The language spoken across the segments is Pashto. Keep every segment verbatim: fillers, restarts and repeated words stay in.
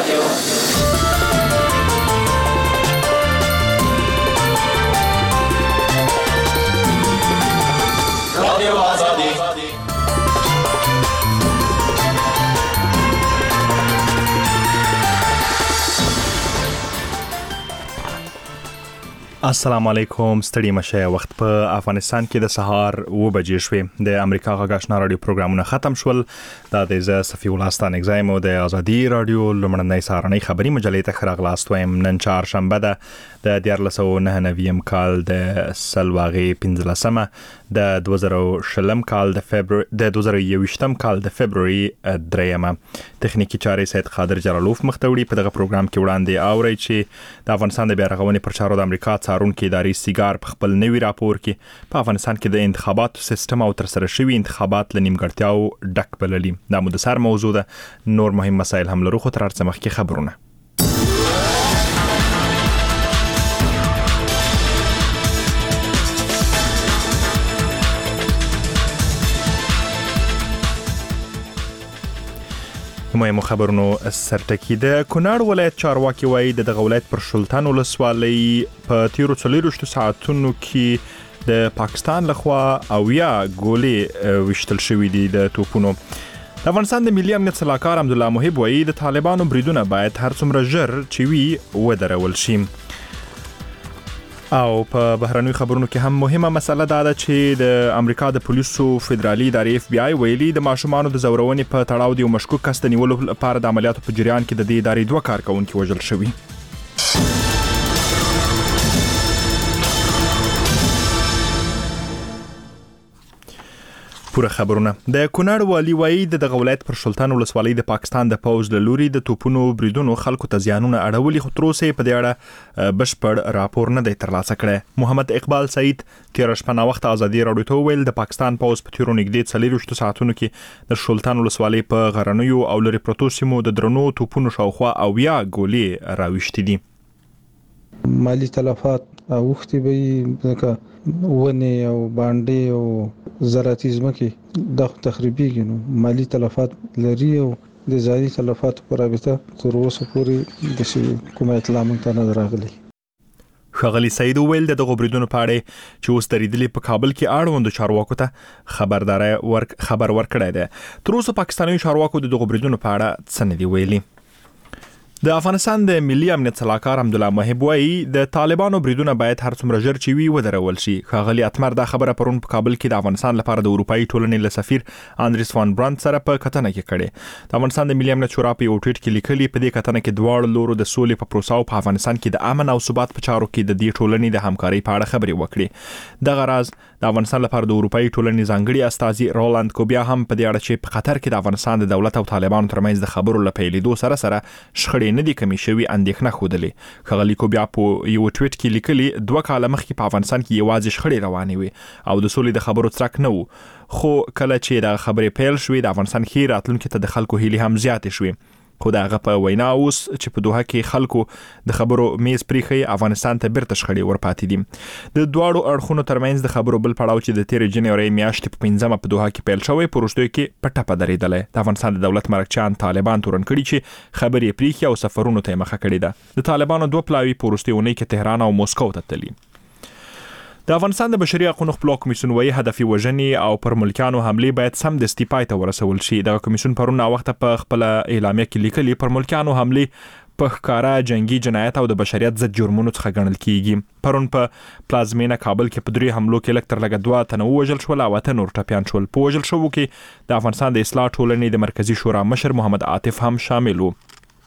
السلام علیکم، ستړي مشه. وخت په افغانستان کې د سهار و بجې شوې. د امریکا غږ آشنا رادیو پروګرامونه ختم شول. دا د ز صفی الله ستان اگزایم او د ازادي رادیو لمړنۍ سهارنۍ خبري مجلې ته خراغلاست وایم. نن چهارشنبه ده د دیارلس سوه نهه نوي کال د سلواغي پنځلسمه د دوه زره شلم کال د فبروري د دوه زره یوویشتم کال د فبروري دریمه. تخنیکی چارې سید قادر جلالوف مختوړي په دغه پروګرام کې وړاندې اوري چې د افغانستان د بیا رغونې پر چارو د امریکا څارونکو اداري سیګار په خپل نوي راپور کې په افغانستان کې د انتخاباتو سیستم او تر سره شوی انتخابات له نیمګړتیاو ډک بللي. دا مو د سر موضوع ده. نور مهم مسایل هم لرو، خو تر هر څه مخکې خبرونه. مهمو خبرونو سرټکی. د کونړ ولایت چارواکي وایي د دغه ولایت پر شلتان ولسوالۍ په تیرو څلورویشتو ساعتونو کې د پاکستان لخوا اویا ګولې وشتل شوې دي د توپونو. د افغانستان د ملي امنیت سلاکار عبدالله محب وایي د طالبانو بریدونه باید هر څومره ژر چې وي ودرول شي. او په بهرنوي خبرونو کې هم مهمه مسله دا ده چې د امریکا د پولیسو فدرالي ادارې اف بی آی ویلي د ماشومانو د زورونې په تړاو د یو مشکوک کس د نیولو لپاره د عملیاتو په جریان کې د دې ادارې دوه کارکونکي وژل شوي. پوره خبرونه. د کونړ والی وایي د دغه ولایت پر شلتان ولسوالۍ د پاکستان د پوز له لوري د توپونو بریدونو خلکو ته زیانونه اړولي، خو تر اوسه په دې اړه بشپړ راپور نه دی ترلاسه کړی. محمد اقبال سعید تیر شپه نا وخت ازادي راډیو ته ویل د پاکستان پوز په تیرو نږدې څلورویشتو ساعتونو کې د شلتان ولسوالۍ په غرنیو او لري پروتو سیمو د درنو توپونو شاوخوا اویا ګولې راوښتې دي. مالی تلفات اوختي به ځکه ونه او باندې او زراعتي ځمکې د تخریبي نو مالی تلفات لري او د زاري تلفات پر رابطه تر اوسه پورې د کومه اطلاع مونږ نه راغلي. ښاغلي سعید ویل د دغه بریدونو په اړه چې اوس درېدلي په کابل کې اړوندو چارواکو ته خبرداري ورک خبر ورکړی دی. تر اوسه پاکستاني چارواکو د دغه بریدونو په اړه څه نه دی ویلي. د افغانستان د ملي امنیت سلاکار عبدالله محب وایي د طالبانو بریدونه باید هر څومره ژر چې وي ودرول شي. ښاغلي اتمر دا خبره پرون په کابل کې د افغانستان لپاره د اروپאי ټولنې له سفیر اندریس وان برانت سره په کتنه کې کړې. د افغانستان د ملي امنیت شورا په یو ټویټ کې لیکلي په دې کتنه کې دواړو لورو د سولې په پروسه او په افغانستان کې د امن او ثبات په چارو کې د دې ټولنې د همکارۍ په اړه خبرې وکړې. دغه راز د افغانستان لپاره د اروپאי ټولنې ځانګړي استازي رولاند کوبیا هم په دې اړه چې په قطر کې د افغانستان د دولت او طالبانو ترمنځ د خبرو لپیلېدو سره سره شخړې نه دي کمې شوي اندېښنه خوده. ښاغلي کوبیا په یو ټویټ کې لیکلي دوه کاله مخکې په افغانستان کې یوازې شخړې روانې وي او د سولې د خبرو څرک نه وو، خو کله چې د خبرې پیل شوې د افغانستان ښې راتلونکي ته د خلکو هیلې هم زیاتې شوې. خو د هغه په وینا اوس چې په دوحه کې خلکو د خبرو میز پریخي افغانستان ته بیرته شخړې ورپاتې دي. د دواړو اړخونو ترمنځ د خبرو بل پړاو چې د تیر جنوري میاشتې په پنځمه په دوحه کې پیل شوی په وروستیو کې په ټپه درېدلی. د افغانستان د دولت مرکچیان طالبان تورن کړي چې خبرې پریخي او سفرونو ته مخه کړې ده. د طالبانو دوه پلاوي په وروستیو اونۍ کې تهران او مسکو ته تللي. د افغانستان د بشري حقوقو خپلواک کمیسیون وایي هدفي وژنې او پر ملکیانو حملې باید سمدستي پای ته ورسول شي. دغه کمیسیون پرون وخت په خپل اعلامیه کې لیکلي پر ملکیانو حملې په ښکارا جنگي جنایت او د بشریت ضد جرمونو څخه ګڼل کیږي. پرون په پلازمینه کابل کې په درې حملو کې لږ تر لږه دوه تنه ووژل شول او اته نور ټپیان شول. په وژل شوو کې د افغانستان د اصلاح ټولنې د مرکزی شورا مشر محمد عاطف هم شامل و.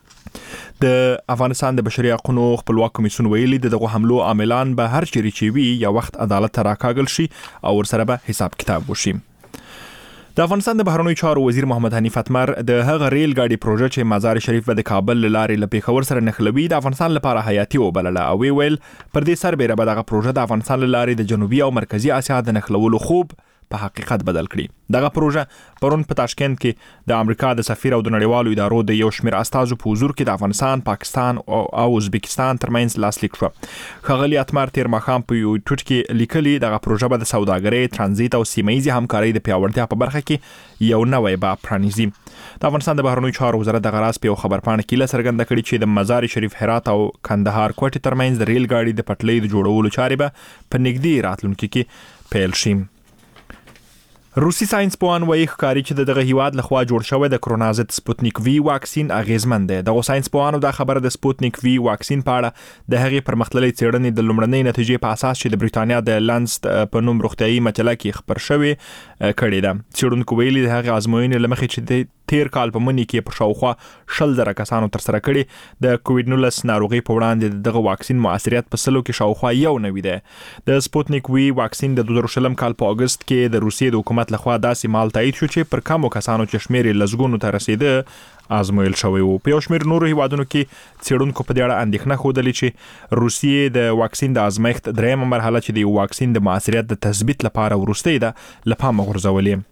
د افغانستان د بشري حقوقو خپلواک کمیسیون ویلي د دغه حملو عاملان به هر چیرې چې وي یا وخت عدالت ته راکاږل شي او ورسره به حساب کتاب وشي. د افغانستان د بهرنیو چارو وزیر محمد حنیف اتمر د هغه ریل ګاډي پروژه چې مزار شریف به د کابل لارې له پیښور سره نښلوي د افغانستان لپاره حیاتي وبلله او ویل پر دې سربېره به دغه پروژه د افغانستان لارې د جنوبي او مرکزی اسیا د نښلولو خوب په حقیقت بدل کړي. دغه پروژه پرون په تاشکند کې د امریکا د سفیر او د نړیوالو ادارو د یو شمېر استازو په حضور کې د افغانستان، پاکستان او ازبکستان ترمنځ لاسلیک شو. ښاغلي اتمر تیر ماښام په یو ټوټ کې لیکلي دغه پروژه به د سوداګرۍ، ترانزیت او سیمه ییزې همکارۍ د پیاوړتیا په برخه کې یو نوی باب پرانیزي. د افغانستان د بهرنیو چارو وزارت د غراس په یو خبرپاڼه کې څرګنده کړې چې د مزار شریف، هرات او کندهار کوټې ترمنځ د ریل ګاډي د پټلۍ د جوړولو چارې به په نږدې راتلونکي کې پیل شي. روسي ساينس پوهان وایي ښکاري چې دغه هیواد لخوا جوړ شوی د کرونا ضد سپوتنیک وی واکسین اغیزمن دی. دغه ساينس پوهانو دا خبره د سپوتنیک وی واکسین په اړه د هغې پرمختللې څېړنې د لومړنۍ نتیجې په اساس چې د بریټانیا د لانست په نوم روغتیايي مجله کې خبر شوی کړي ده. څېړونکو ویلي د هغې ازموینې له مخې چې د تیر کال په مني کې پر شاوخوا شل زره کسانو تر سره کړي د کووډ نولس ناروغي په وړاندې دغه واکسین موثریت په سلو کې شاوخوا یو نوي دی. د سپوتنیک وی واکسین د دوه زره شلم کال په اگست کې د روسیې د حکومت لخوا داسې مال تایید شو چې پر کمو کسانو چې شمیر لزګونو ته رسیده آزمویل شوی وو. په یو شمیر نورو هیوادونو کې څېړونکو په دې اړه اندېښنه ښودلې چې روسیې د واکسین د ازمایښت دریمه مرحله چې د یو واکسین د موثریت د تثبیت لپاره وروستۍ ده له پامه غورځولې.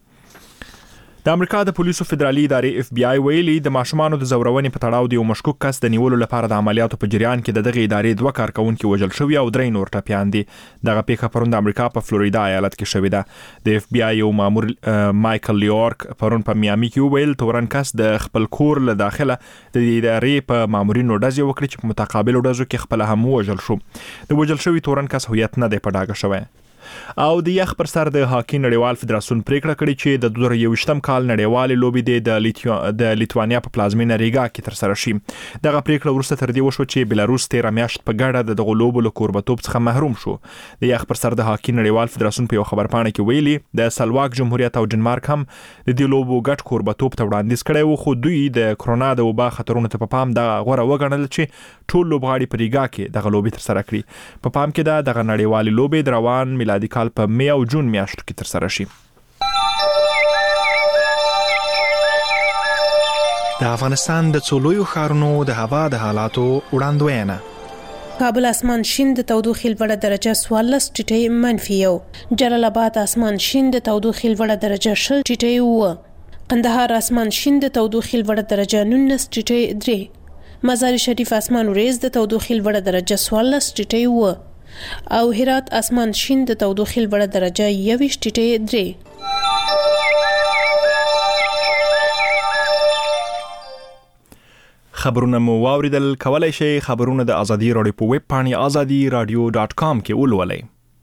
د امریکا د پولیسو فدرالي ادارې اف بی آی ویلي د ماشومانو د زورونې په تړاو د یو مشکوک کس د نیولو لپاره د عملیاتو په جریان کې د دغه ادارې دوه کارکونکي وژل شوي او درې نور ټپیان دي. دغه پیښه پرون د امریکا په فلوریدا ایالت کې شوې ده. د اف بی آی یو مامور مایکل لیورک پرون په میامي کې وویل تورن کس د خپل کور له داخله د ادارې په مامورینو ډزې وکړې چې په متقابلو ډزو کې خپل هم وژل شو. د وژل شوي تورن کس هویت نه دی په ډاګه شوی. او د یخ پر سر د هاکی نړیوال فدراسیون پریکړه کړې چې د دوه زره یوویشتم کال نړیوالې لوبې د لیتو د لیتوانیا په پلازمینه ریګا کې تر سره شي. دغه پریکړه وروسته تر دې وشو چې بلاروس تیر میاشت په ګډه د دغه لوبو له کوربتوب څخه محروم شو. د یخ پر سر د هاکی نړیوال فدراسیون په یو خبرپاڼه کې ویلي د سلواک جمهوریت او ډنمارک هم د دې لوبو ګډ کوربتوب ته وړاندیز کړی وو، خو دوی د کرونا د وبا خطرونو ته په پام د غوړه وګڼل چې ټول لوبغاړي په ریګا کې دغه لوبې تر سره کړي. په پام کې ده دغه نړیوالې لوبې د روان میلادي کال په می او جون میاشتو کې تر سره شي. د افغانستان د څلورو ښارونو د هوا د حالاتو وړاندوینه. کابل اسمان شین د تودوخې لوړه درجه څوارلس ټیټه منفي یو، جلال آباد اسمان شین د تودوخې لوړه درجه شل ټیټه و، قندهار اسمان شین د تودوخې لوړه درجه نولس ټیټه درې، مزار شریف اسمان وریځ د تودوخې لوړه درجه څوارلس ټیټه و او هرات اسمان شین د تودوخې لوړه درجه یوویشت ټیټه درې. خبرونه مو واوریدل. کولای شئ خبرونه د ازادي راډیو په ویب پاڼې ازادي رادیو ډاټ کام کې ولولئ.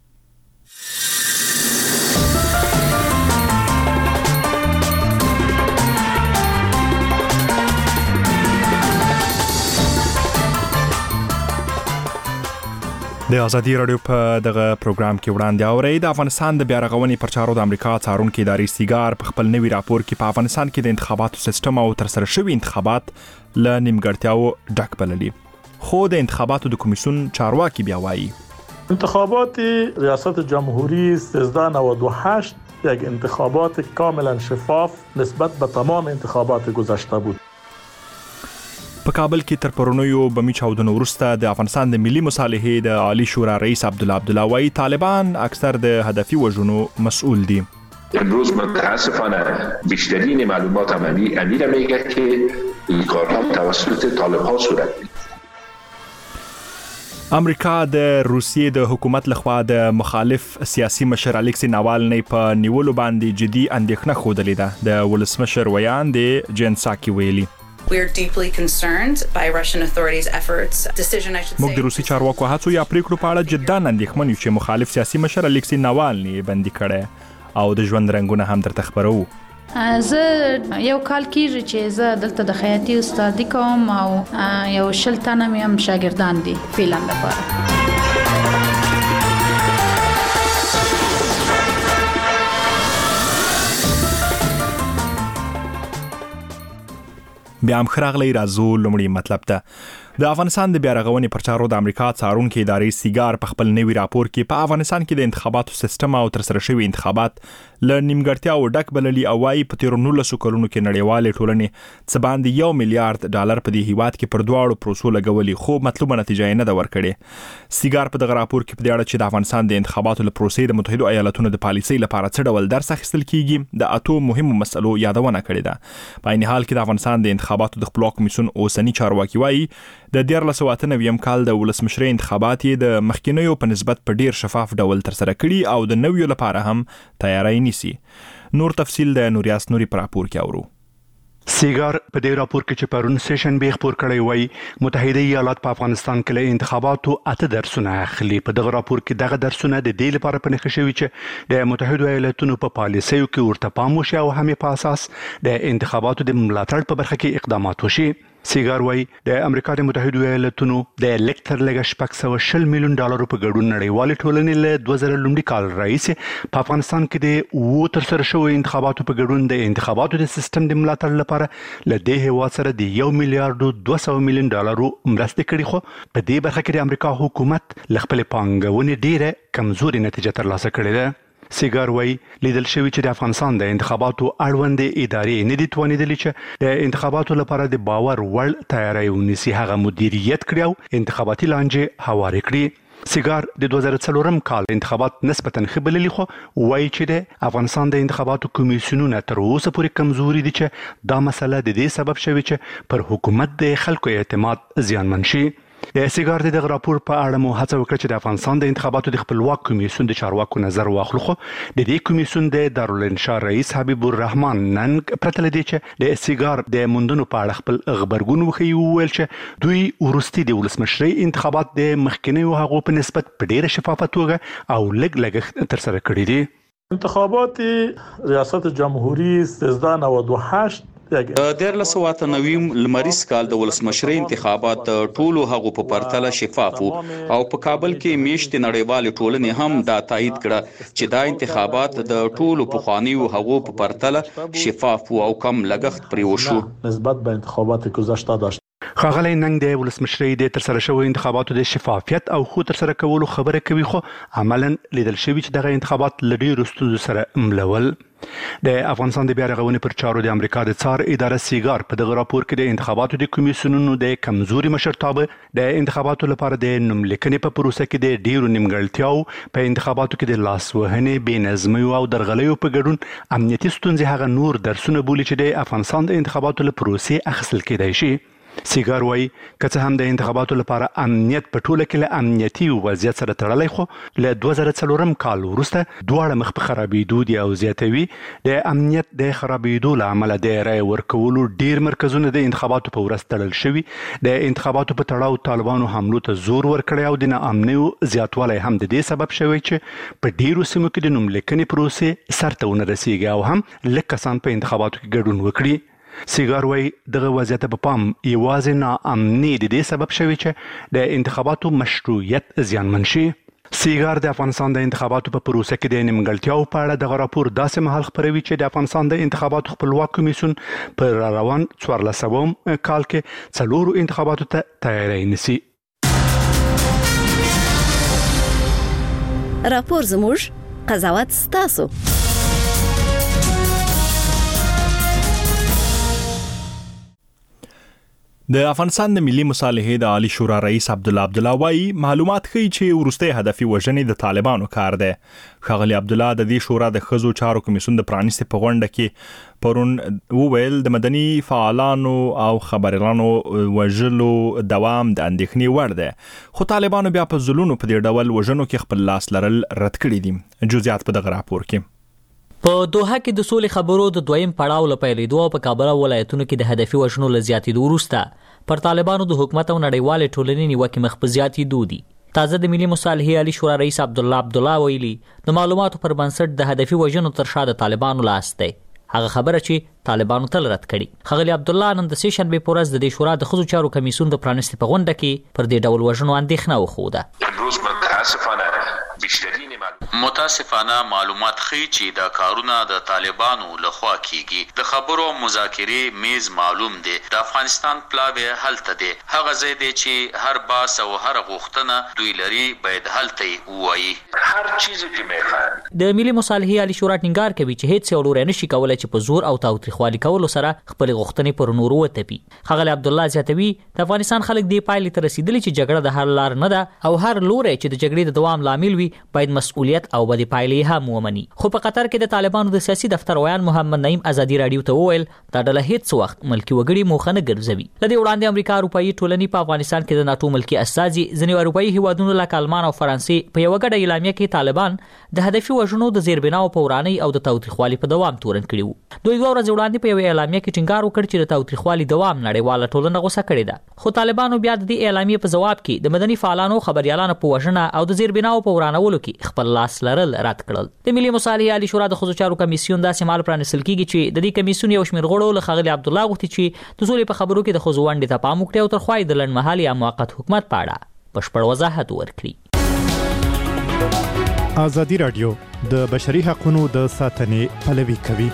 د ازادي رادیو په دغه پروګرام کې وړاندې اورئ د افغانستان د بیا رغونې پر چارو د امریکا څارونکو ادارې سیګار په خپل نوي راپور کې په افغانستان کې د انتخاباتو سیستم او تر سره شوي انتخابات له نیمګړتیاو ډک بللي. خو د انتخاباتو د کمیسیون چارواکي بیا وایي انتخابات ریاست جمهوری سیزده نود و هشت یک انتخابات کاملا شفاف نسبت به تمام انتخابات گذشته بود. په کابل کې تر پرونیو بمی چاودنو وروسته د افغانستان د ملي مصالحې د عالی شورا رئیس عبدالله عبدالله وایي طالبان اکثر د هدفي وژنو مسئول دي. امروز متاسفانه بیشترین معلومات امیر میگه که این کارها توسط طالبان صورت میگیره. امریکا د روسیې د حکومت لخوا د مخالف سیاسي مشر الکسی ناوالنی په نیولو باندې جدي اندېښنه ښودلې ده. د ولسمشر ویاند جین ساکی ویلي We are deeply concerned by Russian authorities' efforts. Decision I should say. موږ د روسي چارواکو هڅو یا پریکړو په اړه جدا اندېښمن یو چې مخالف سیاسي مشر الکسی ناوالنی بندي کړي او د ژوند رنګونه هم درته خبرو. زه یو کال کېږي چې زه دلته د خیاطي استادي کوم او یو شل تنه مې هم شاګردان دي فعلا لپاره. بیا هم خراغلی رازو لومړی مطلب ته د افغانستان د بیا رغونې پر چارو د امریکا څارونکو ادارې سیګار په خپل نوي راپور کې په افغانستان کې د انتخاباتو سیستم او ترسره شوی انتخابات ل نیمګړتیاو ډک بللي او وايي په تیر نولسو کلونو کې نړیوالې ټولنې څه باندې یو میلیارډ ډالر په دې هیواد کې پر دواړو پروسو لګولي خو مطلوبه نتیجه نه ده ورکړې. سیګار په دغه راپور کې په دې اړه چې د افغانستان د انتخاباتو ل پروسې د متحده ایالاتونو د پالیسۍ لپاره څه ډول درس اخیستل کیږي د اتو مهمو مسلو یادونه کړې ده. په عین حال کې د افغانستان د انتخاباتو د خپلواک کمیسیون اوسنی چارواکي وايي د دیارلس سوه اته نوي کال د ولسمشرۍ انتخابات د مخکینیو په نسبت په ډیر شفاف ډول ترسره کړي او د نویو لپاره هم تیاری نیسي. نور تفصیل د نوریاس نوري پر راپور کې اورو. سیګار په دې راپور کې چې پرون سیشن به خبر کړی وای متحده ایالات په افغانستان کې له انتخاباتو اته درسونه اخلي. په دغه راپور کې دغه درسونه د دې لپاره پنځه شوي چې د متحده ایالاتونو په پالیسیو کې ورته پام وشي او هم په اساس د انتخاباتو د ملاتړ په برخه کې اقدامات وشي. سیګار وای د امریکا د متحده ایالاتونو د الکتر لګ شپږ سوه شل میلیون ډالر په ګډون نړیوالې ټولنې له دوه زره لومړي کال راهیسې په افغانستان کې د وو ترسره شوی انتخاباتو په ګډون د انتخاباتو د سیستم د ملاتړ لپاره له دې هیواد سره د یو میلیارډ دوه سوه میلیون ډالر مرستې کړې خو په دې برخه کې د امریکا حکومت له خپل پانګونې ډیره کمزوري نتیجه ترلاسه کړې ده. سیګار وای لیدل شوی چې د افغانستان د انتخاباتو اړوند ادارې نه دي توانیدلې چې د انتخاباتو لپاره د باور وړ تیاری ونیسي هغه مدیریت کړی او انتخاباتي لانجې هوارې کړې. سیګار د دوه زره څلورم کال انتخابات نسبتاً ښه بللي خو وایي چې د افغانستان د انتخاباتو کمیسیونونه تر اوسه پورې کمزوري دي چې دا مسله د دې سبب شوی چې پر حکومت د خلکو اعتماد زیانمن شي. د سیګار د راپور په اړه مو هڅه وکړه چې د افغانستان د انتخاباتو د خپلواک کمیسیون د چارواکو نظر واخلو خو د دې کمیسیون د دارالانشا رئیس حبیب الرحمن نن پرته لدی چې د سیګار د موندنو په اړه خپل خبرګون وخی ویل چې دوی ورستي د ولسمشرۍ انتخابات د مخکینیو هغو په نسبت په ډیره شفافه توګه او لږ لږ ترسره کړي دي. انتخابات ریاست جمهوری سیزده نود و هشت د دیارلس سوه اته نوي لمریز کال د ولسمشرۍ انتخابات ټولو هغو په پرتله شفاف او په کابل کې میشت نړیوال ټولنې هم دا تایید کړه چې دا انتخابات د ټولو پخوانیو هغو په پرتله شفاف او کم لګښت پرې وشو نسبت به انتخابات گذشته داشت. خاغلی ننګ د ولسمشرۍ د ترسره شوی انتخاباتو د شفافیت او خو ترسره کولو خبره کوي خو عملاً لیدل شوی چې دغه انتخابات ل ډیرو ستونزو سره ملول. د افغانستان د بیا رغونې پر چارو د امریکا د څار اداره سیګار په دغه راپور کې د انتخاباتو د کمیسیونونو د کمزوري مشرتابه د انتخاباتو لپاره د نوملیکنې په پروسه کې د ډیرو نیمګړتیاو په انتخاباتو کې د لاسوهنې بې نظمیو او درغلیو په ګډون امنیتي ستونزې هغه نور درسونه بولي چې د افغانستان د انتخاباتو له پروسې اخیستل کېدای شي. سیګار وای که څه هم د انتخاباتو لپاره امنیت په ټوله کې له امنیتي وضعیت سره تړلی خو له دوه زره څلورم کال وروسته دواړه مخ په خرابېدو دي او زیاتوي د امنیت د خرابېدو له امله د رایې ورکولو ډیر مرکزونه د انتخاباتو په ورځ تړل شوي. د انتخاباتو په تړاو طالبانو حملو ته زور ورکړی او د ناامنیو زیاتوالی هم د دې سبب شوی چې په ډیرو سیمو کې د نوملیکنې پروسې سرته ونه رسیږي او هم لږ کسان په انتخاباتو کې ګډون وکړي. سیګار وای دغه وضعیت په پام یوازې ناامني د دې سبب شوی چې د انتخاباتو مشروعیت زیانمن شي. سیګار د افغانستان د انتخاباتو په پروسه کې د نیمګړتیاو په اړه دغه راپور داسې مهال خپروي چې د افغانستان د انتخاباتو خپلواک کمیسیون پر روان څوارلسمم کال کې څلورو انتخاباتو ته تیاری نیسي. راپور زموږ قضاوت ستاسو. د افغانستان د ملي مصالحې د عالی شورا رئیس عبدالله عبدالله وايي معلومات ښیي چې وروستي هدفي وژنې د طالبانو کار دی. ښاغلي عبدالله د دې شورا د ښځو چارو کمیسیون د پرانیستې په غونډه کې پرون وویل د مدني فعالانو او خبريالانو وژلو دوام د اندېښنې وړ دی خو طالبانو بیا په ځلونو په دې ډول وژنو کې خپل لاس لرل رد کړي دي. جزئیات په دغه راپور کې. په دوحه کې د سولې خبرو د دویم پړاو لپاره لیدو په کابل ولایتونو کې د هدفي وژنو لزیاتېدو وروسته پر طالبانو د حکومت او نړیوالې ټولنې نیوکې مخ په زیاتېدو دي. تازه د ملي مصالحې عالی شورا رئیس عبدالله عبدالله ویلي د معلوماتو پر بنسټ د هدفي وژنو تر شا د طالبانو لاس دی. هغه خبره چې طالبانو تل رد کړي. ښاغلي عبدالله نن د سې شنبې په ورځ د دې شورا د ښځو چارو کمیسیون د پرانیستې په غونډه کې پر دې ډول وژنو اندېښنه وښوده. متاسفانه معلومات ښیي چې دا کارونه د طالبانو لخوا کیږي. د خبرو مذاکرې میز معلوم دی. د افغانستان پلاوی هلته دی. هغه ځای دی چې هر باس او هر غوښتنه دوی لري باید هلته وایي. هر چیز کې میخوان د ملي مصالحې عالی شورا ټینګار کوي چې هیڅ یو لوري نشي کولای چې په زور او تاوتریخوالي کولو سره خپل غوښتنې پر نورو وتپي. ښاغلی عبدالله زیاتوي د افغانستان خلک دې پایلې ته رسیدلي چې جګړه د هر لار نه ده او هر لوري چې د جګړې د دوام لامل وي باید مسؤلیت او بدې پایلې هم ومني. خو په قطر کې د طالبانو د سیاسي دفتر ویان محمد نعیم ازادي رادیو ته وویل دا ډله هیڅ وخت ملکی وګړي موخه نه ګرځوي. د دې وړاندې امریکا اروپایي ټولنې په افغانستان کې د ناتو ملکی استازي ځینې اروپایي هیوادونو لکه آلمان او فرانسې په یو ګډه اعلامیه کې طالبان د هدفي وژنو د زیربناو په ورانۍ او د تاوتریخوالي په دوام تورن کړي وو. دوی دوه ورځې وړاندې په یو اعلامیه کې ټینګار وکړ چې د تاوتریخوالي دوام نړیواله ټولنه غوسه کړې ده. خو طالبانو بیا د دې اعلامیې په جواب کې د مدني فعالانو خبريالانو په وژنه او د زیربناو په ورانولو کې خپل لاس لرل رد کړل. د ملي مصالحې عالی شورا د ښځو چارو کمیسیون داسې مال پرانیستل کیږي چې د دې کمیسیون یو شمېر غړو له ښاغلي عبدالله غوښتي چې د سولې په خبرو کې د ښځو ونډې ته پام وکړي او تر خوا یې د لنډمهالي یا موقت حکومت په اړه بشپړ وضاحت ورکړي. ازادي رادیو د بشري حقوقو د ساتنې پلوي کوي.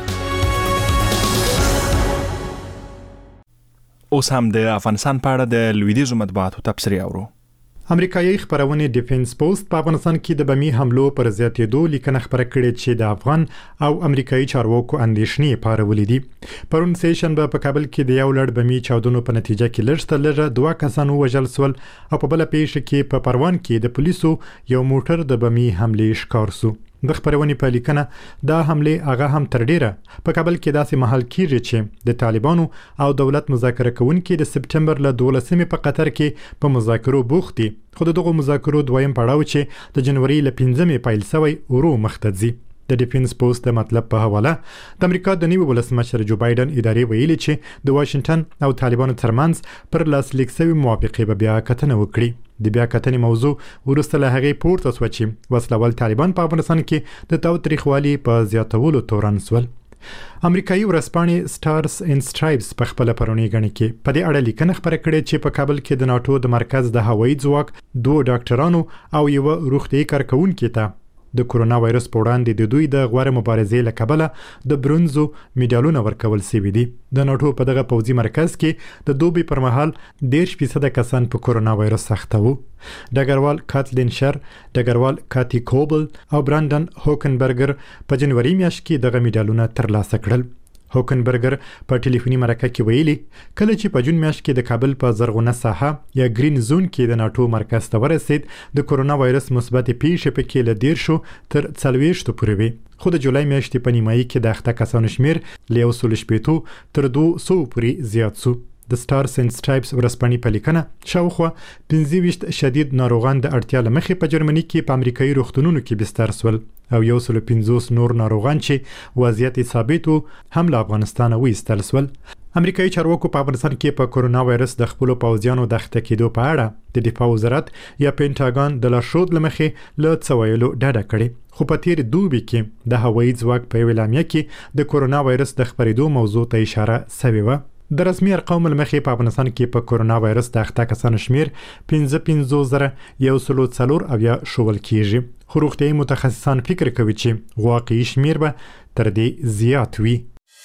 اوس هم د افغانستان په اړه د لویدیځو مطبوعاتو تبصرې اورو. امریکایي خبرونه ډیفنس پوسټ په افغانستان کې د بمی حملو پر زیاتېدو لیکنه خبره کړې چې د افغان او امریکایي چارواکو اندېښنې پارولې دي. پرون سیشن په کابل کې د یو لړ بمی چاودنو په نتیجه کې لږ تر لږه دوه کسان وژل شول او په بل پیښه کې په پروان کې د پولیسو یو موټر د بمی حملې ښکار شو. د خبرونې په لیکنه دا حمله هغه هم تر ډیره په کابل کې داسې محل کېږي چې د طالبانو او دولت مذاکره کوونکي د سپټمبر له دولسمې په قطر کې په مذاکرو بوخت دي. خو دغه مذاکرو دویم پړاو چې د جنوري له پنځمې پیل شوی ورو مخته ځي. د ډیفنس پوسټ د مطلب په حواله د امریکا د نیو ولسمشر جو بایدن ادارې ویلي چې د واشنگټن او طالبانو ترمنځ پر لاسلیک شوی موافقه به بیا کتنه وکړي. د بیا کتنې موضوع ورسته له هغې پورته شوه چې وسلوال طالبان په افغانستان کې د تاوتریخوالي په زیاتولو تورن شول. امریکایي ورځپاڼې سټارز اینډ سټرایپس په خپل پرونی غني کې په دې اړه لیکنه خبره کړې چې په کابل کې د ناتو د مرکز د هوایي ځواک دوه ډاکټرانو او یو روغتيایي کارکونکو ته د کورونا وایرس په وړاندې د دوی د غوړه مبارزې له کبله د برونزو میډالونه ورکول شوي دي. د ناتو په دغه پوځي مرکز کې د دوبي پر مهال ډېر فیصد کسان په کورونا وایرس اخته وو. ډګروال کاتلین شر، ډګروال کاتی کوبل او براندن هوکنبرګر په جنوري میاشت کې دغه میډالونه ترلاسه کړل. هوکنبرګر په ټلیفوني مرکه کې ویلي کله چې په جون میاشت کې د کابل په زرغونه ساحه یا گرین زون کې د ناتو مرکز ته ورسید د کورونا وایرس مثبت پیښې په کې له ډیر شو تر څلوېښت پورې وي. خو د جولای میاشتې په نیمایي کې د اخته کسانو شمیر له یو سل شپېتو تر دوه سوو پورې زیات شو. د سټارز اینډ سټرایپس ورځپاڼې په لیکنه شاوخوا پنځه ویشت شدید ناروغان د اړتیا له مخې په جرمني کې په امریکایي روغتونونو کې بستر شول او یو سل پنځوس نور ناروغان چې وضعیت ثابت وو هم له افغانستان وایستل شول. امریکایي چارواکو په افغانستان کې په کورونا وایرس د خپل پوځیانو د اخته کېدو په اړه د دفاع وزارت یا پینټاګان د لارښود لمخې له څه ویلو ډډه کړې. خو په تیر دوبي کې د هوایي ځواک په اعلامیه کې د کورونا وایرس د خپرېدو موضوع ته اشاره شوې وه. د رسمي ارقامو لمخې په افغانستان کې په کورونا وایرس د اخته کسانو شمیر پنځه پنځوس زره یو سل څلور اویا شول کېږي. خو روغتیایي متخصصان فکر کوي چې واقعي شمیر به تر دې زیات وي.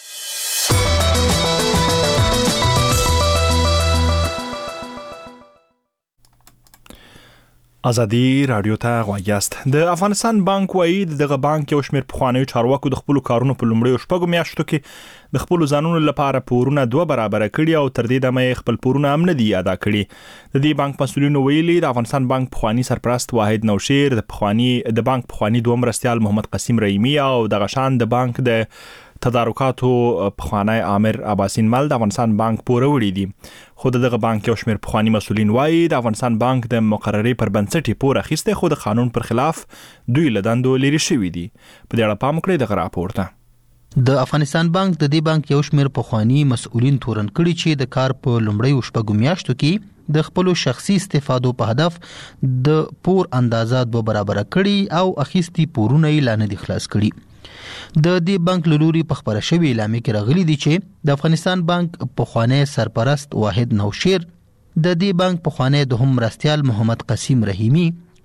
ازادي رادیو ته غواړئ. د افغانستان بانک وایي دغه بانک یو شمېر پخوانیو چارواکو د خپل کارونو په لومړیو شپږو میاشتو کې د خپل ځانونو لپاره پورونه دوه برابر کړي او تر دې دمه خپل پورونه هم نه دي ادا کړي. د دې بانک مسؤلینو ویلي د افغانستان بانک پخوانی سرپرست واحد نوشیر د پخوانی د بانک پخوانی دوه مرستيال محمد قاسم رحیمی او د غشان د بانک د تدارکاتو پخوانی عامر عباسین مل د افغانستان بانک پوره وړي دي. خو دغه بانک یو شمېر پخوانی مسؤلین وایي د افغانستان بانک د مقررې پر بنسټ پوره اخیسته خو د قانون پر خلاف دوی له دندو لري شوي دي. په دې اړه پام وکړئ دغه راپور ته. د افغانستان بانک د دې بانک یو شمېر پخوانی مسؤلین تورن کړي چې د کار په لومړیو شپږو میاشتو کې د خپل شخصي استفادو په هدف د پور اندازه دوه برابر کړي او اخیستي پورونه یې لا نه دي خلاص کړي. د دې بانک لوري په خبره شوی اعلامیه کې راغلي دي چې د افغانستان بانک پخوانی سرپرست واحد نوشیر، د دې بانک پخوانی دوهم مرستيال محمد قاسم رحیمی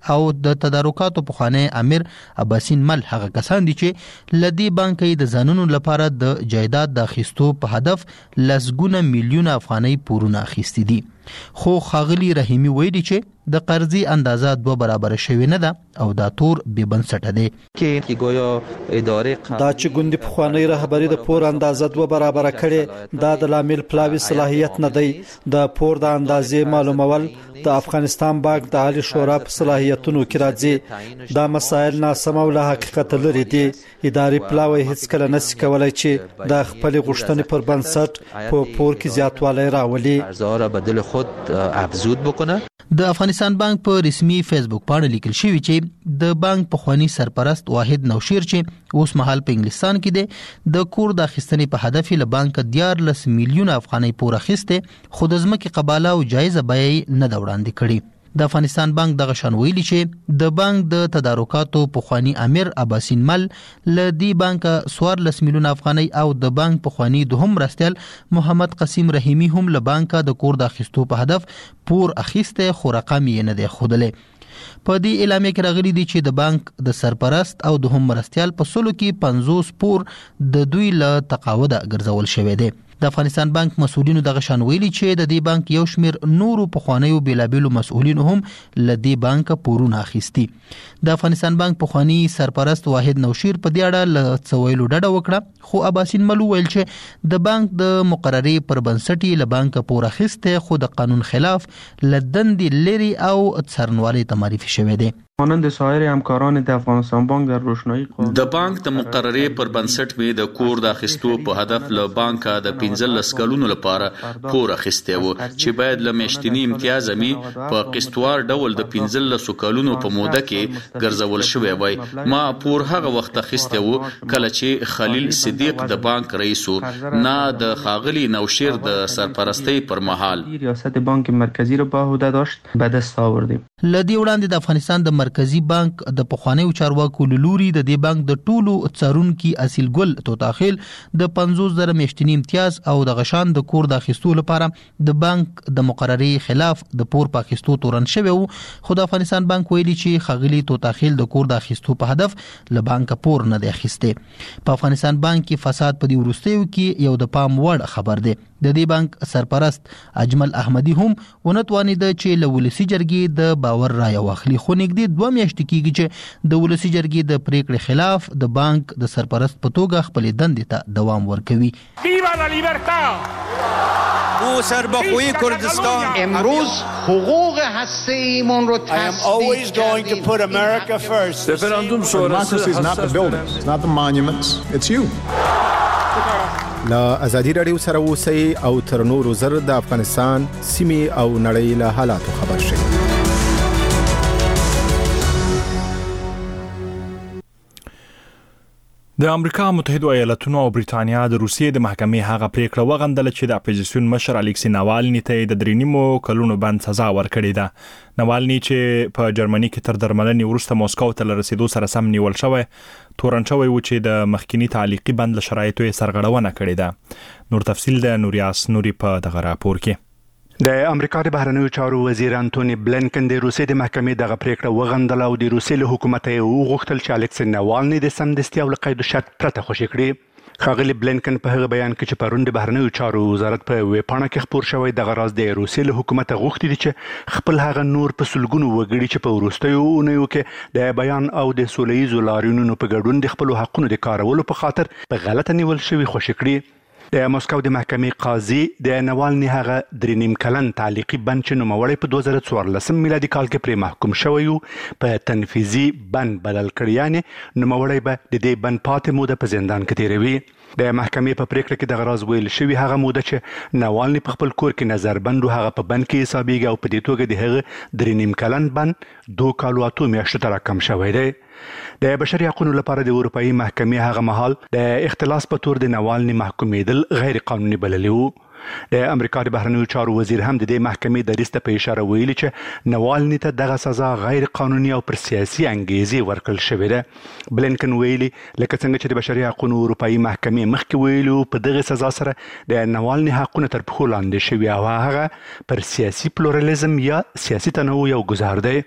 او د تدارکاتو پخوانی امیر عباسین مل هغه کسان دي چې لدی بانکي د ځانونو لپاره د جایداد د اخیستو په هدف لسګونه میلیونه افغانۍ پورونه اخیستي دي. خو خاغلی رحیمی ویلي چې د قرضې اندازه دوه برابر شوی نه ده او دا تور بې بنسټه دی. کې ګویا ادارې دا چې ګوندي پخوانی رهبری د پور اندازه دوه برابر کړي دا د لامل پلاوی صلاحیت نه دی. د پور د اندازې معلومول د افغانستان بانک د عالی شورا په صلاحیتونو کې راځي. دا مسایل ناسم او له حقیقت لري دي. اداري پلاوی هیڅ کله نشي کولای چې د خپل غوښتنې پر بنسټ په پور کې زیاتوالی راولي. ارزها بدل خود افزود بکنه. د افغانستان بانک په رسمي فیسبوک باندې لیکل شوی چې د بانک پخوانی سرپرست واحد نوشیر چې اوس مهال په انګلستان کې دی د کور د اخیستنې په هدف له بانک دیارلس میلیونه افغانۍ پور اخیسته خو د ځمکې قباله او جایزه بیه نه دا وړاندې کړي. د افغانستان بانک دغه شان ویلي چې د بانک د تدارکاتو پخوانی امیر عباسین مل له دی بانک څوارلس میلیونه افغانۍ او د بانک پخوانی دوهم مرستیال محمد قسیم رحیمی هم له بانک د کور د اخیستو په هدف پور اخیسته خو رقم یې نه دی ښودلی. په دې اعلامیه کې راغلي دي چې د بانک د سرپرست او دوهم مرستیال په سلو کې پنځوس پور د دوی له تقاعده ګرځول شوی دی. د افغانستان بانک مسؤلینو دغه شان ویلي چې د دې بانک یو شمیر نورو پخوانیو بیلابیلو مسؤلینو هم له دې بانک پورونه اخیستي. د افغانستان بانک پخوانی سرپرست واحد نوشیر په دې اړه له څویلو ډډه وکړه خو عباسین ملو ویل چې د بانک د مقررې پر بنسټ له بانک پور اخیسته خو د قانون خلاف لدند لري او څرنوالي ته معرفي شوی دی. مانند سایر همکاران د افغانستان بانک در روشنایی قانون د بانک د مقررې پر بنسټ می د کور د اخیستو په هدف له بانک د پنځلس کلونو لپاره پور اخیسته و چې باید له میاشتنی امتیاز می په قسطوار ډول د پنځلس کلونو په موده کې ګرځول شوی وای. ما پور هغه وخت اخیسته و کله چې خلیل صدیق د بانک رئیس و نه د خاغلی نوشیر د سرپرستی پر مهال ریاست بانک مرکزی رو به عهده داشت به دست آوردیم. لدی وړاندې د افغانستان د مرکزی بانک د پخوانیو چارواکو لوري د دې بانک د ټولو څارونکو اصیل ګل توتاخیل د پنځوس زره میاشتنی امتیاز او د غشان د کور د اخیستو لپاره د بانک د مقررې خلاف د پور په اخیستو تورن شوی وو. خو د افغانستان بانک ویلي چې خغلی توتاخیل د کور د اخیستو په هدف له بانک پور نه دی اخیسته. په افغانستان بانک کې فساد په دې ورستیو کې یو د پام وړ خبر دی. د دې بانک سرپرست اجمل احمدی هم ونتوانید چې له ولسی جرګې د باور رای واخلي خو نږدې دوه میاشتې کېږي چې د ولسی جرګې د پریکړې خلاف د بانک د سرپرست په توګه خپل دندې ته دوام ورکوي. ویوا لا لیبرتا او سربخوی کردستان امروز حقوق هسته ایمون رو تصدیق کردیم. referendum democracy is not the buildings, it's not the monuments, it's you. لا ازادي رادیو سره اوسئ او تر نورو زر د افغانستان سیمې او نړۍ له حالاتو خبر شئ. د امریکا متحده ایالاتونو او بریټانیا د روسیې د محکمې هغه پریکړه وغندله چې د اپوزیسیون مشر الکسی ناوالني ته د درینیمو کلونو بند سزا ورکړې ده. ناوالني چې په جرمني کې تر درملنې وروسته موسکو ته لرسیدو سره سم نیول شوی تورن شوی و چې د مخکینی تعلیقي بند له شرایطو یې سرغړونه کړې ده. نور تفصیل د نوریاس نوري په دغه راپور کې. د امریکا د بهرنیو چارو وزیر انټونی بلینکن د روسیې د محکمې دغه پریکړه وغندله او د روسیې له حکومت یې وغوښتل چې الکسی ناوالني د سمدستي او له قید و شرط پرته خوشي کړي. ښاغلي بلینکن په هغه بیان کې چې پرون د بهرنیو چارو وزارت په ویبپاڼه کې خپور شوی دغه راز د روسیې له حکومت غوښتي دي چې خپل هغه نور په سلګونو وګړي چې په وروستیو اونیو کې د بیان او د سولهییزو لاریونونو په ګډون د خپل حقونو د کارولو په خاطر په غلطه نیول شوی خوشي کړي. د موسکو د محکمې قاضي د ناوالني هغه درې نیم کلن تعلیقي بند چې نوموړی په دوه زره څوارلسم میلادي کال کې پرې محکوم شوی و په تنفیذي بند بدل کړی، یعنې نوموړی به د دې بند پاتې موده په زندان کې تیروي. د محکمې په پریکړه کې دغه راز ویل شوی هغه موده چې ناوالني په خپل کور کې نظربند و هغه په بند کې حسابیږي او په دې توګه د هغه درې نیم کلن بند دوه کالو اتو میاشتو ته راکم شوی دی. د بشري حقوقو لپاره د اروپאי محکمې هغه مهال د اختلاس په تور د ناوالني محکومېدل غیر قانوني بللی وو. د امریکا د بهرنیو چارو وزیر هم د دې محکمې د ریسته په اشاره ویلي چې ناوالني ته دغه سزا غیر قانوني او پر سیاسي انګیزې ورکړل شوې ده. بلینکن ویلي لکه څنګه چې د بشري حقوقو اروپאי محکمې مخکې ویلو په دغه سزا سره د ناوالني حقونه تر پښو لاندې شوي او هغه پر سیاسي پلورالېزم یا سیاسي تنوع یو ګزار دی.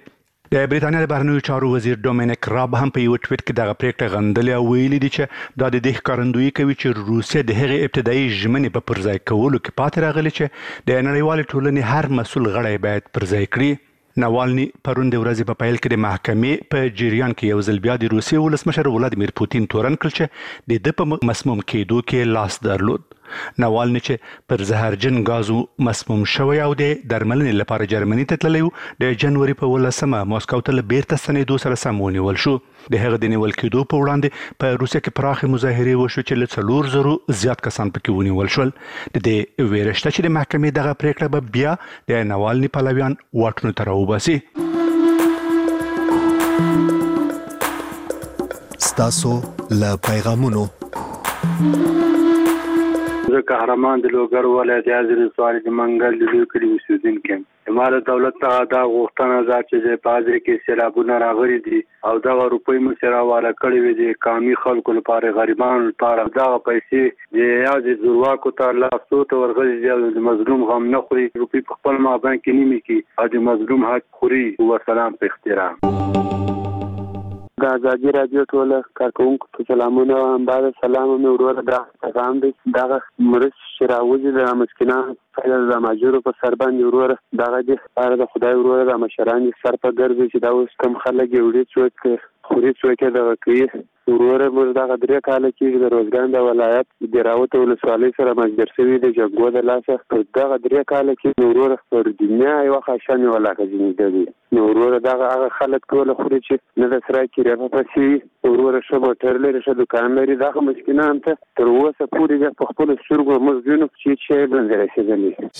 د بریټانیا د بهرنیو چارو وزیر ډومینیک راب هم په یو ټویټ کې دغه پریکړه غندلې او ویلي دي چې دا د دې ښکارندویي کوي چې روسیه د هغې ابتدایي ژمنې په پرځای کولو کې پاتې راغلي چې د نړیوالې ټولنې هر مسؤل غړی باید پرځای کړي. ناوالني پرون د ورځې په پیل کې د محکمې په جریان کې یو ځل بیا د روسیې ولسمشر ولادیمیر پوتین تورن کړ چې د ده په مسموم کېدو کې لاس درلود. ناوالني چې پر زهرجن غازو مسموم شوی او د درملنې لپاره جرمني ته تللی و د جنوري په ولسمه ماسکو ته بیرته ستنېدو سره سم ونیول شو. د هغه د نیول کېدو په وړاندې په روسیه کې پراخې مظاهرې وشو چې له څلور زرو زیات کسان پکې ونیول شول. د دې ویره شته چې د محکمې دغه پریکړه به بیا د ناوالني پلویان واټونو ته راوباسي. ستاسو له پیغامونو زه قهرمان د لوګر ولایت یازر سوال د منګل د لوی کلی اوسیدونکو یم. امارت دولت ته دا غوښتنه ده چې په حاضر کې سیلابونه راغلي دي او دا روپۍ مو سره والا کړی وي د قومي خلکو لپاره غریبانو لپاره دا پیسې د یازر زورواکو ته لا څوت ورغلي د مظلوم غم نه خوري روپۍ په خپل مابین کې نیمه کې او د مظلوم حق خوري. و سلام په احترام. د ازادي رادیو ټول کارکونکو ته سلامونه او بعد سلام مې ورور دا پیغام دی دا مرش شراوزي د مسکینانو د ماجورو په سر باندې ورور دغه د لپاره د خدای ورور د مشران سر په ګرځي چې دا اوس کم خلک یوړي څوک خوري څوک دا کوي ورور موږ دغه درې کال کې د روزګان د ولایت د راوته ولسوالۍ سره مجبور شوی د جګو د لاسه په دغه درې کال کې ورور پر دنیا یو خاصه ولاکه دي نو ورور دغه هغه خلک ټول خوري چې نه د سره کې راځي پسې ورور شه موټر لري شه دکان لري دغه مسکینان ته تر اوسه پورې د خپل سترګو مزګونو چې چې باندې رسیدلي.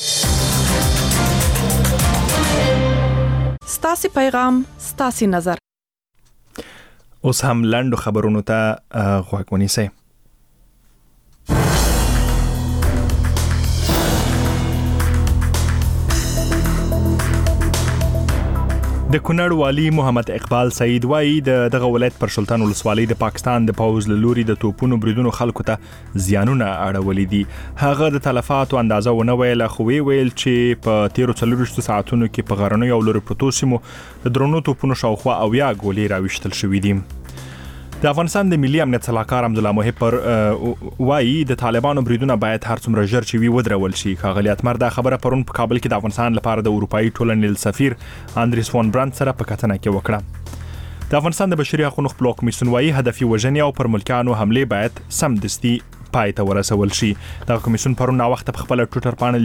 ستاسي پیغام ستاسي نظر. اوس هم لاندو خبرونو ته غوږ ونیسئ. د کونړ والی محمد اقبال سعید وایي د دغه ولایت پر سلطان ولسوالۍ د پاکستان د پوز لوري د توپونو بریدونو خلکو ته زیانونه اړولې دي. هغه د تلفاتو اندازه ونه ویله خو وی ویل چې په تیرو څلورویشتو ساعتونو کې په غرنیو او لوري پروتو سیمو د درونو توپونو شاوخوا اویا ګولې راویشتل شوې دي. د افغانستان د ملي امنیت سلاکار حمدالله محب پر وایي د طالبانو بریدونه باید هر څومره ژر چې وي ودرول شي. ښاغلي اتمر دا خبره پرون په کابل کې د افغانستان لپاره د اروپایي ټولنې سفیر اندریس فون برانت سره په کتنه کې وکړه. د افغانستان د بشري حقوقو خپلواک کمیسیون وایي هدفي وژنې او پر ملکیانو حمله باید سمدستي پای ته ورسول شي. دا کمیسیون پرون نا وخت په خپل ټویټر باندې